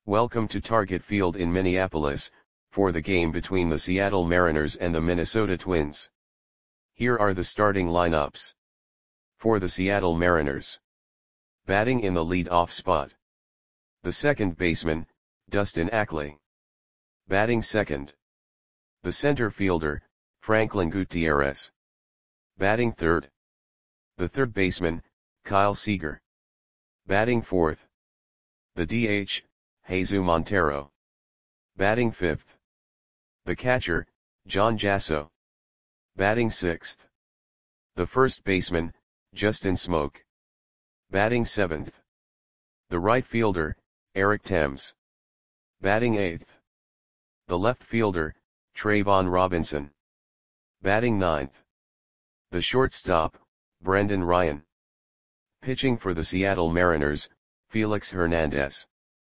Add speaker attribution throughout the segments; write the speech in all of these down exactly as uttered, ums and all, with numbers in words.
Speaker 1: Welcome to Target Field in Minneapolis, for the game between the Seattle Mariners and the Minnesota Twins. Here are the starting lineups. For the Seattle Mariners. Batting in the lead-off spot. The second baseman, Dustin Ackley. Batting second. The center fielder, Franklin Gutierrez. Batting third. The third baseman, Kyle Seager. Batting fourth. The D H, Jesus Montero. Batting fifth. The catcher, John Jasso. Batting sixth. The first baseman, Justin Smoak. Batting seventh. The right fielder, Eric Thames. Batting eighth. The left fielder, Trayvon Robinson. Batting ninth. The shortstop, Brendan Ryan. Pitching for the Seattle Mariners, Felix Hernandez.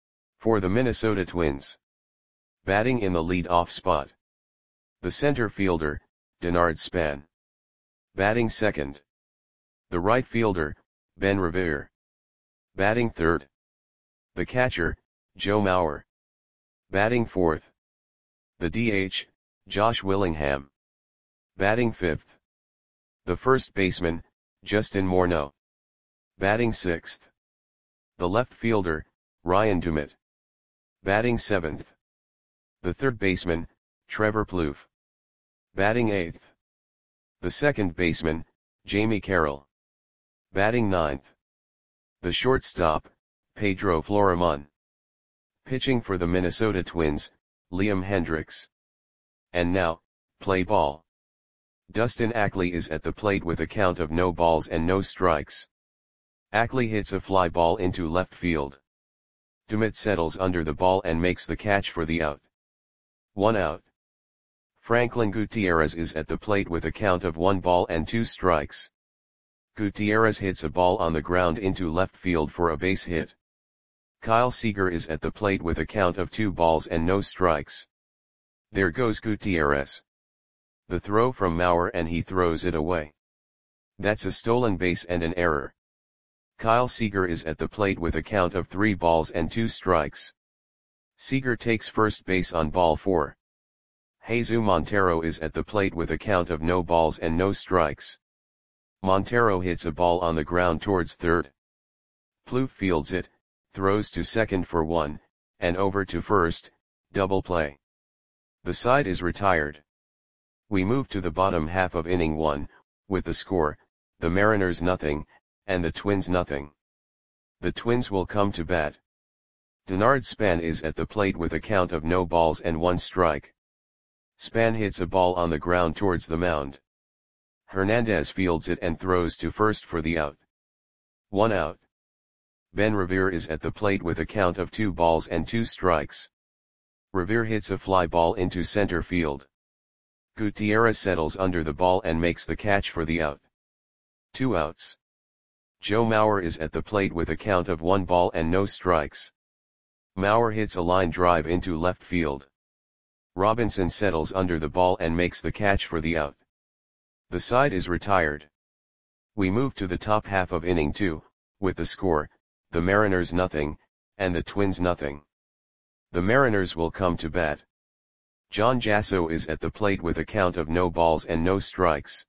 Speaker 1: For the Minnesota Twins. Batting in the lead-off spot. The center fielder, Denard Span. Batting second. The right fielder, Ben Revere. Batting third. The catcher, Joe Mauer. Batting fourth. The D H, Josh Willingham. Batting fifth. The first baseman, Justin Morneau. Batting sixth. The left fielder, Ryan Dumit. Batting seventh. The third baseman, Trevor Plouffe. Batting eighth. The second baseman, Jamie Carroll. Batting ninth. The shortstop, Pedro Florimon. Pitching for the Minnesota Twins, Liam Hendriks. And now, play ball. Dustin Ackley is at the plate with a count of no balls and no strikes. Ackley hits a fly ball into left field. Dumit settles under the ball and makes the catch for the out. One out. Franklin Gutierrez is at the plate with a count of one ball and two strikes. Gutierrez hits a ball on the ground into left field for a base hit. Kyle Seager is at the plate with a count of two balls and no strikes. There goes Gutierrez. The throw from Mauer and he throws it away. That's a stolen base and an error. Kyle Seager is at the plate with a count of three balls and two strikes. Seager takes first base on ball four. Jesus Montero is at the plate with a count of no balls and no strikes. Montero hits a ball on the ground towards third. Plouffe fields it, throws to second for one, and over to first, double play. The side is retired. We move to the bottom half of inning one, with the score, the Mariners nothing, and the Twins nothing. The Twins will come to bat. Denard Span is at the plate with a count of no balls and one strike. Span hits a ball on the ground towards the mound. Hernandez fields it and throws to first for the out. One out. Ben Revere is at the plate with a count of two balls and two strikes. Revere hits a fly ball into center field. Gutierrez settles under the ball and makes the catch for the out. Two outs. Joe Mauer is at the plate with a count of one ball and no strikes. Mauer hits a line drive into left field. Robinson settles under the ball and makes the catch for the out. The side is retired. We move to the top half of inning two, with the score, the Mariners nothing, and the Twins nothing. The Mariners will come to bat. John Jasso is at the plate with a count of no balls and no strikes.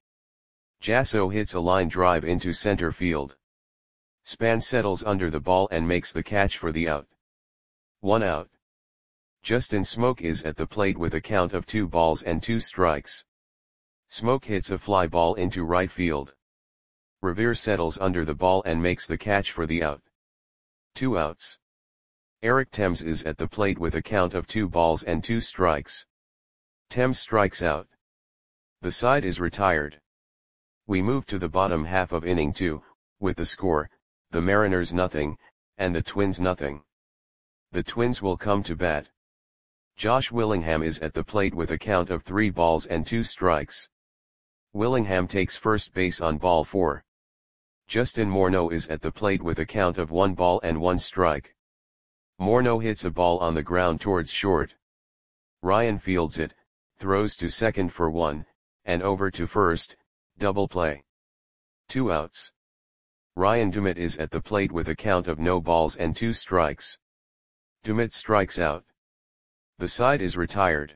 Speaker 1: Jasso hits a line drive into center field. Span settles under the ball and makes the catch for the out. One out. Justin Smoak is at the plate with a count of two balls and two strikes. Smoak hits a fly ball into right field. Revere settles under the ball and makes the catch for the out. Two outs. Eric Thames is at the plate with a count of two balls and two strikes. Thames strikes out. The side is retired. We move to the bottom half of inning two, with the score, the Mariners nothing, and the Twins nothing. The Twins will come to bat. Josh Willingham is at the plate with a count of three balls and two strikes. Willingham takes first base on ball four. Justin Morneau is at the plate with a count of one ball and one strike. Morneau hits a ball on the ground towards short. Ryan fields it, throws to second for one, and over to first, double play. Two outs. Ryan Dumit is at the plate with a count of no balls and two strikes. Dumit strikes out. The side is retired.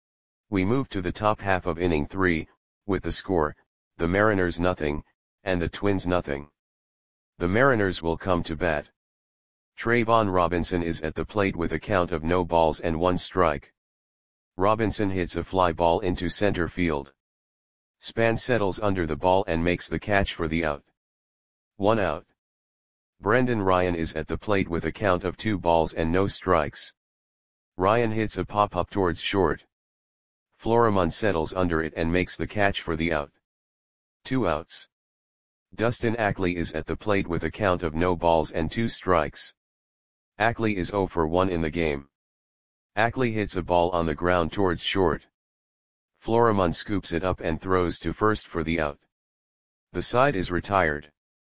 Speaker 1: We move to the top half of inning three, with the score, the Mariners nothing, and the Twins nothing. The Mariners will come to bat. Trayvon Robinson is at the plate with a count of no balls and one strike. Robinson hits a fly ball into center field. Span settles under the ball and makes the catch for the out. One out. Brendan Ryan is at the plate with a count of two balls and no strikes. Ryan hits a pop-up towards short. Florimon settles under it and makes the catch for the out. Two outs. Dustin Ackley is at the plate with a count of no balls and two strikes. Ackley is oh for one in the game. Ackley hits a ball on the ground towards short. Florimon scoops it up and throws to first for the out. The side is retired.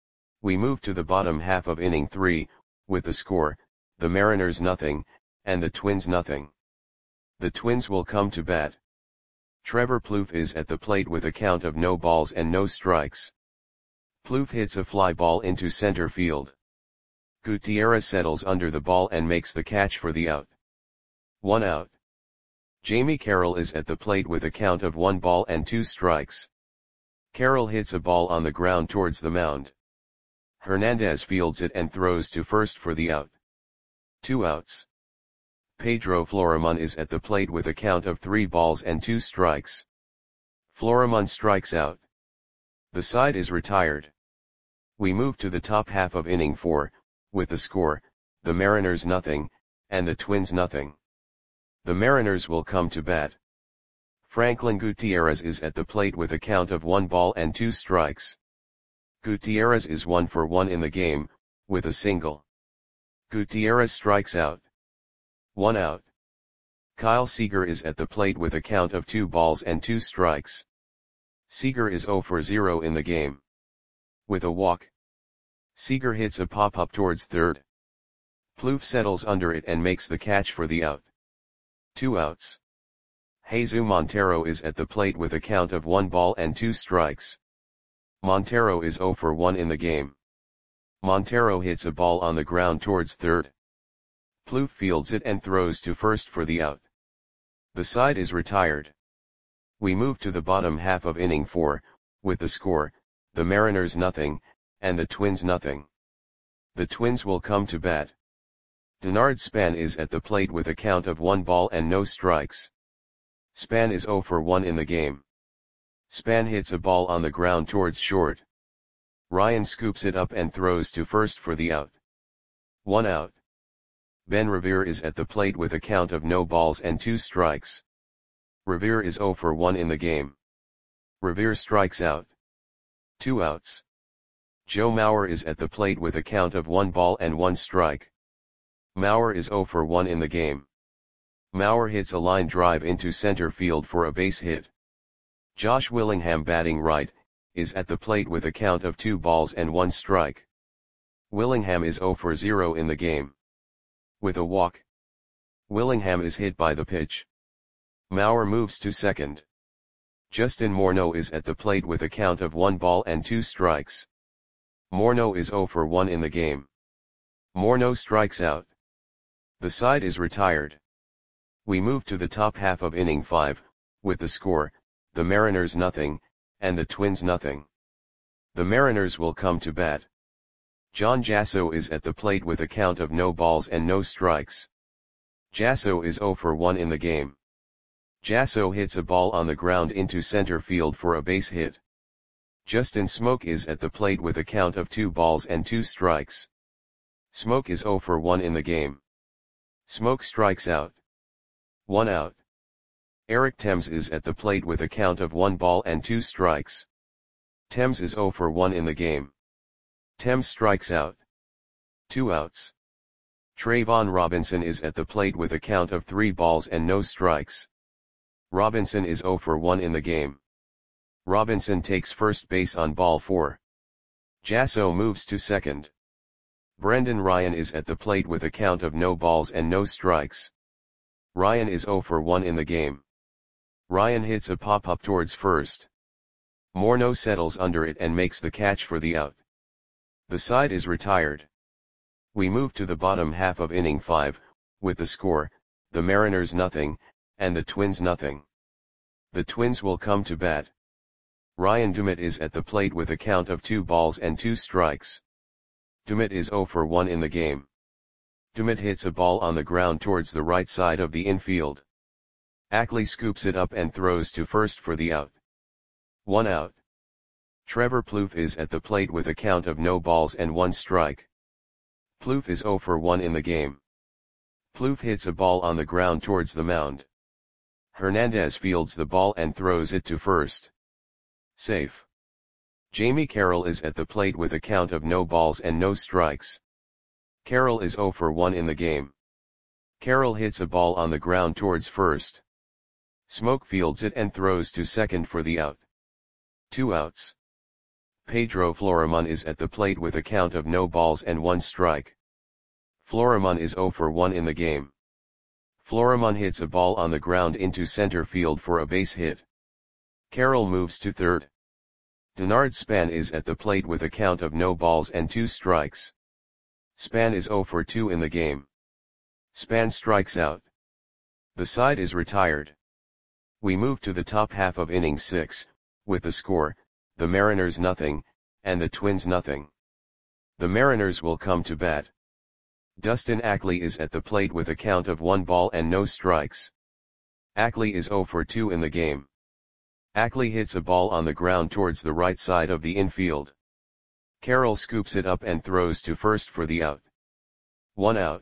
Speaker 1: We move to the bottom half of inning three, with the score, the Mariners nothing, and the Twins nothing. The Twins will come to bat. Trevor Plouffe is at the plate with a count of no balls and no strikes. Plouffe hits a fly ball into center field. Gutierrez settles under the ball and makes the catch for the out. One out. Jamie Carroll is at the plate with a count of one ball and two strikes. Carroll hits a ball on the ground towards the mound. Hernandez fields it and throws to first for the out. Two outs. Pedro Florimon is at the plate with a count of three balls and two strikes. Florimon strikes out. The side is retired. We move to the top half of inning four, with the score, the Mariners nothing, and the Twins nothing. The Mariners will come to bat. Franklin Gutierrez is at the plate with a count of one ball and two strikes. Gutierrez is one for one in the game, with a single. Gutierrez strikes out. One out. Kyle Seager is at the plate with a count of two balls and two strikes. Seager is oh for zero in the game. With a walk. Seager hits a pop-up towards third. Plouffe settles under it and makes the catch for the out. Two outs. Jesus Montero is at the plate with a count of one ball and two strikes. Montero is oh for one in the game. Montero hits a ball on the ground towards third. Plouffe fields it and throws to first for the out. The side is retired. We move to the bottom half of inning four, with the score, the Mariners nothing, and the Twins nothing. The Twins will come to bat. Denard Span is at the plate with a count of one ball and no strikes. Span is oh for one in the game. Span hits a ball on the ground towards short. Ryan scoops it up and throws to first for the out. One out. Ben Revere is at the plate with a count of no balls and two strikes. Revere is oh for one in the game. Revere strikes out. Two outs. Joe Mauer is at the plate with a count of one ball and one strike. Mauer is oh for one in the game. Mauer hits a line drive into center field for a base hit. Josh Willingham, batting right, is at the plate with a count of two balls and one strike. Willingham is oh for zero in the game. With a walk. Willingham is hit by the pitch. Mauer moves to second. Justin Morneau is at the plate with a count of one ball and two strikes. Morneau is oh for one in the game. Morneau strikes out. The side is retired. We move to the top half of inning five, with the score, the Mariners nothing, and the Twins nothing. The Mariners will come to bat. John Jasso is at the plate with a count of no balls and no strikes. Jasso is oh for one in the game. Jasso hits a ball on the ground into center field for a base hit. Justin Smoke is at the plate with a count of two balls and two strikes. Smoke is oh for one in the game. Smoke strikes out. One out. Eric Thames is at the plate with a count of one ball and two strikes. Thames is oh for one in the game. Thames strikes out. Two outs. Trayvon Robinson is at the plate with a count of three balls and no strikes. Robinson is oh for one in the game. Robinson takes first base on ball four. Jasso moves to second. Brendan Ryan is at the plate with a count of no balls and no strikes. Ryan is oh for one in the game. Ryan hits a pop-up towards first. Morneau settles under it and makes the catch for the out. The side is retired. We move to the bottom half of inning five, with the score, the Mariners nothing, and the Twins nothing. The Twins will come to bat. Ryan Dumit is at the plate with a count of two balls and two strikes. Dumit is zero for one in the game. Dumit hits a ball on the ground towards the right side of the infield. Ackley scoops it up and throws to first for the out. One out. Trevor Plouffe is at the plate with a count of no balls and one strike. Plouffe is zero for one in the game. Plouffe hits a ball on the ground towards the mound. Hernandez fields the ball and throws it to first. Safe. Jamie Carroll is at the plate with a count of no balls and no strikes. Carroll is zero for one in the game. Carroll hits a ball on the ground towards first. Smoke fields it and throws to second for the out. Two outs. Pedro Florimon is at the plate with a count of no balls and one strike. Florimon is zero for one in the game. Florimon hits a ball on the ground into center field for a base hit. Carroll moves to third. Denard Span is at the plate with a count of no balls and two strikes. Span is zero for two in the game. Span strikes out. The side is retired. We move to the top half of inning six, with the score, the Mariners nothing, and the Twins nothing. The Mariners will come to bat. Dustin Ackley is at the plate with a count of one ball and no strikes. Ackley is zero for two in the game. Ackley hits a ball on the ground towards the right side of the infield. Carroll scoops it up and throws to first for the out. One out.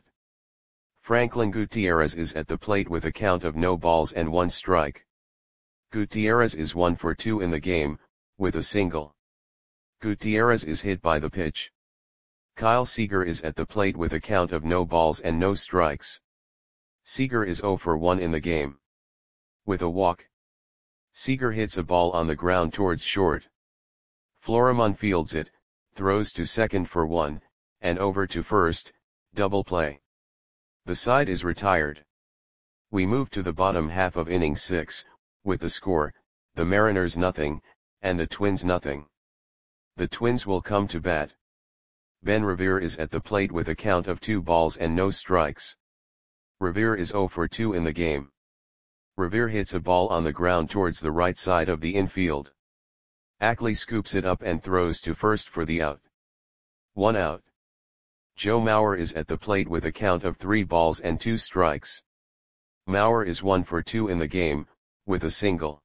Speaker 1: Franklin Gutierrez is at the plate with a count of no balls and one strike. Gutierrez is one for two in the game, with a single. Gutierrez is hit by the pitch. Kyle Seager is at the plate with a count of no balls and no strikes. Seager is zero for one in the game. With a walk. Seager hits a ball on the ground towards short. Florimon fields it, throws to second for one, and over to first, double play. The side is retired. We move to the bottom half of inning six, with the score, the Mariners nothing, and the Twins nothing. The Twins will come to bat. Ben Revere is at the plate with a count of two balls and no strikes. Revere is zero for two in the game. Revere hits a ball on the ground towards the right side of the infield. Ackley scoops it up and throws to first for the out. One out. Joe Mauer is at the plate with a count of three balls and two strikes. Mauer is one for two in the game, with a single.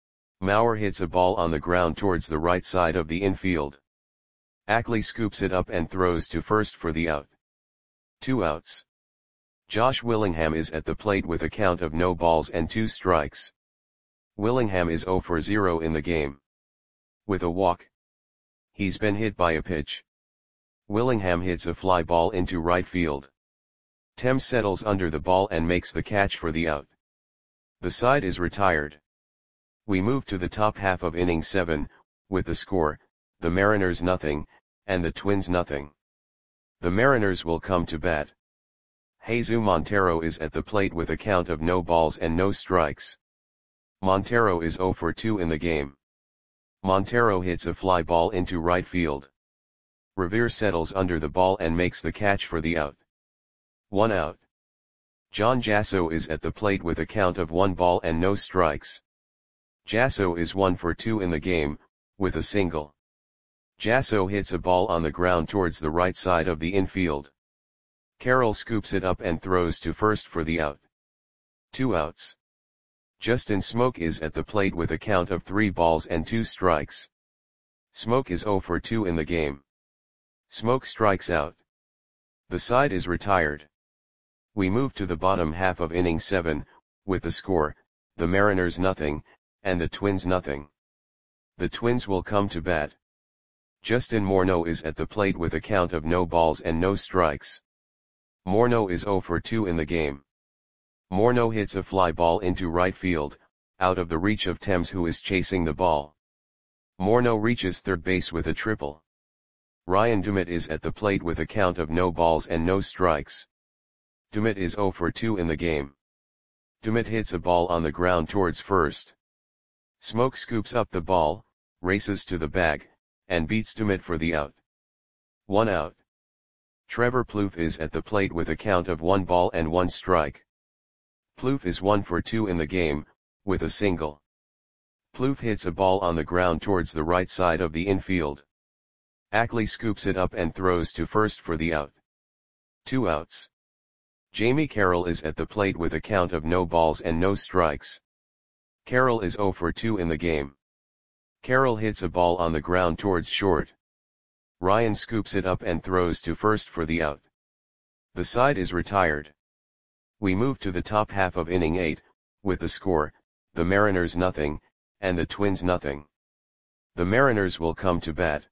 Speaker 1: Mauer hits a ball on the ground towards the right side of the infield. Ackley scoops it up and throws to first for the out. Two outs. Josh Willingham is at the plate with a count of no balls and two strikes. Willingham is zero for zero in the game. With a walk. He's been hit by a pitch. Willingham hits a fly ball into right field. Thames settles under the ball and makes the catch for the out. The side is retired. We move to the top half of inning seven, with the score, the Mariners nothing, and the Twins nothing. The Mariners will come to bat. Jesus Montero is at the plate with a count of no balls and no strikes. Montero is zero for two in the game. Montero hits a fly ball into right field. Revere settles under the ball and makes the catch for the out. One out. John Jasso is at the plate with a count of one ball and no strikes. Jasso is one for two in the game, with a single. Jasso hits a ball on the ground towards the right side of the infield. Carroll scoops it up and throws to first for the out. Two outs. Justin Smoke is at the plate with a count of three balls and two strikes. Smoke is zero for two in the game. Smoke strikes out. The side is retired. We move to the bottom half of inning seven, with the score, the Mariners nothing, and the Twins nothing. The Twins will come to bat. Justin Morneau is at the plate with a count of no balls and no strikes. Morneau is zero for two in the game. Morneau hits a fly ball into right field, out of the reach of Thames, who is chasing the ball. Morneau reaches third base with a triple. Ryan Dumit is at the plate with a count of no balls and no strikes. Dumit is zero for two in the game. Dumit hits a ball on the ground towards first. Smoke scoops up the ball, races to the bag, and beats Dumit for the out. One out. Trevor Plouffe is at the plate with a count of one ball and one strike. Plouffe is one for two in the game, with a single. Plouffe hits a ball on the ground towards the right side of the infield. Ackley scoops it up and throws to first for the out. Two outs. Jamie Carroll is at the plate with a count of no balls and no strikes. Carroll is zero for two in the game. Carroll hits a ball on the ground towards short. Ryan scoops it up and throws to first for the out. The side is retired. We move to the top half of inning eight, with the score, the Mariners nothing, and the Twins nothing. The Mariners will come to bat.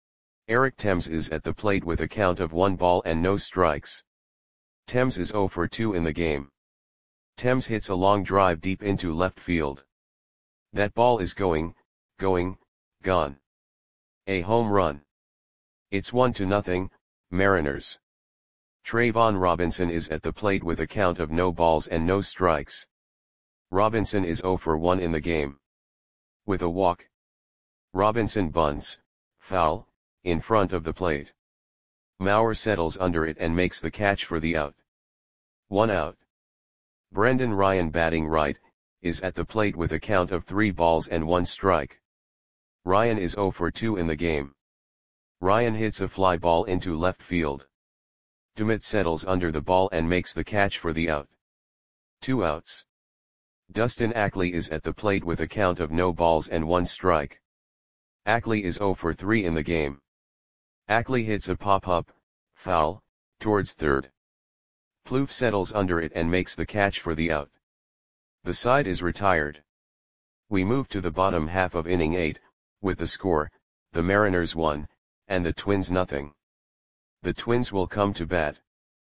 Speaker 1: Eric Thames is at the plate with a count of one ball and no strikes. Thames is zero for two in the game. Thames hits a long drive deep into left field. That ball is going, going, gone. A home run. It's one to nothing, Mariners. Trayvon Robinson is at the plate with a count of no balls and no strikes. Robinson is zero for one in the game. With a walk. Robinson bunts, foul, in front of the plate. Mauer settles under it and makes the catch for the out. One out. Brendan Ryan, batting right, is at the plate with a count of three balls and one strike. Ryan is zero for two in the game. Ryan hits a fly ball into left field. Dummett settles under the ball and makes the catch for the out. Two outs. Dustin Ackley is at the plate with a count of no balls and one strike. Ackley is zero for three in the game. Ackley hits a pop-up, foul, towards third. Plouffe settles under it and makes the catch for the out. The side is retired. We move to the bottom half of inning eight, with the score, the Mariners one, and the Twins nothing. The Twins will come to bat.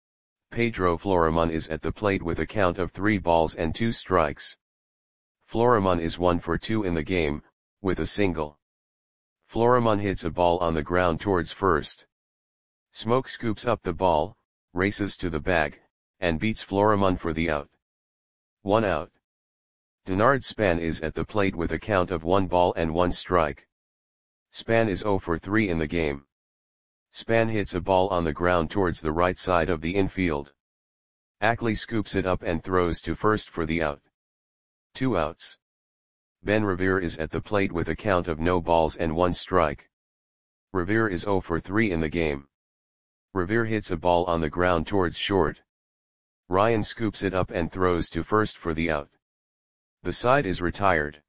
Speaker 1: Pedro Florimon is at the plate with a count of three balls and two strikes. Florimon is one for two in the game, with a single. Florimon hits a ball on the ground towards first. Smoke scoops up the ball, races to the bag, and beats Florimon for the out. One out. Denard Span is at the plate with a count of one ball and one strike. Span is zero for three in the game. Span hits a ball on the ground towards the right side of the infield. Ackley scoops it up and throws to first for the out. Two outs. Ben Revere is at the plate with a count of no balls and one strike. Revere is zero for three in the game. Revere hits a ball on the ground towards short. Ryan scoops it up and throws to first for the out. The side is retired.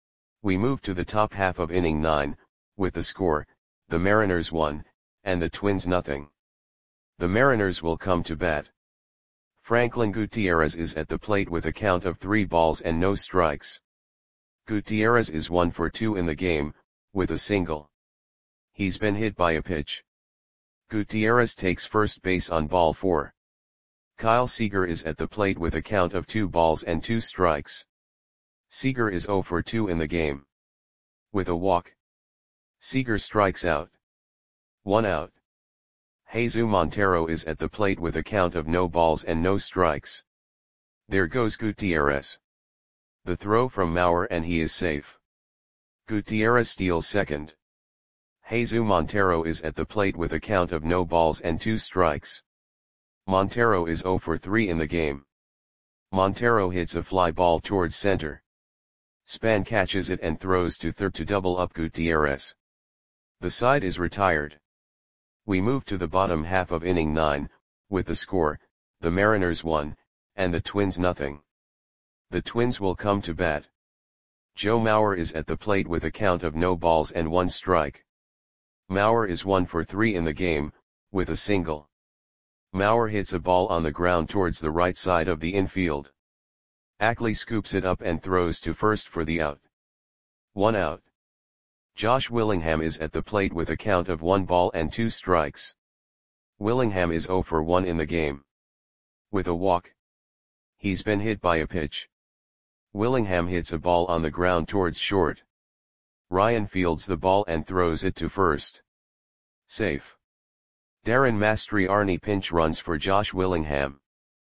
Speaker 1: We move to the top half of inning nine, with the score, the Mariners one, and the Twins nothing. The Mariners will come to bat. Franklin Gutierrez is at the plate with a count of three balls and no strikes. Gutierrez is one for two in the game, with a single. He's been hit by a pitch. Gutierrez takes first base on ball four. Kyle Seager is at the plate with a count of two balls and two strikes. Seager is zero for two in the game. With a walk. Seager strikes out. One out. Jesus Montero is at the plate with a count of no balls and no strikes. There goes Gutierrez. The throw from Mauer and he is safe. Gutierrez steals second. Jesus Montero is at the plate with a count of no balls and two strikes. Montero is zero for three in the game. Montero hits a fly ball towards center. Span catches it and throws to third to double up Gutierrez. The side is retired. We move to the bottom half of inning nine, with the score, the Mariners one, and the Twins nothing. The Twins will come to bat. Joe Mauer is at the plate with a count of no balls and one strike. Mauer is one for three in the game, with a single. Mauer hits a ball on the ground towards the right side of the infield. Ackley scoops it up and throws to first for the out. One out. Josh Willingham is at the plate with a count of one ball and two strikes. Willingham is zero for one in the game. With a walk. He's been hit by a pitch. Willingham hits a ball on the ground towards short. Ryan fields the ball and throws it to first. Safe. Darren Mastriani pinch runs for Josh Willingham.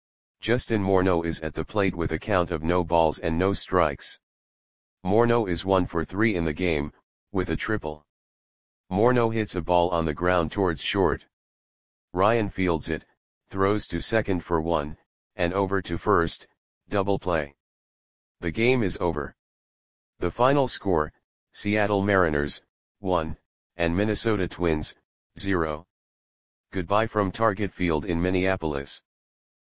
Speaker 1: Justin Morneau is at the plate with a count of no balls and no strikes. Morneau is one for three in the game, with a triple. Morneau hits a ball on the ground towards short. Ryan fields it, throws to second for one, and over to first, double play. The game is over. The final score, Seattle Mariners, one, and Minnesota Twins, zero. Goodbye from Target Field in Minneapolis.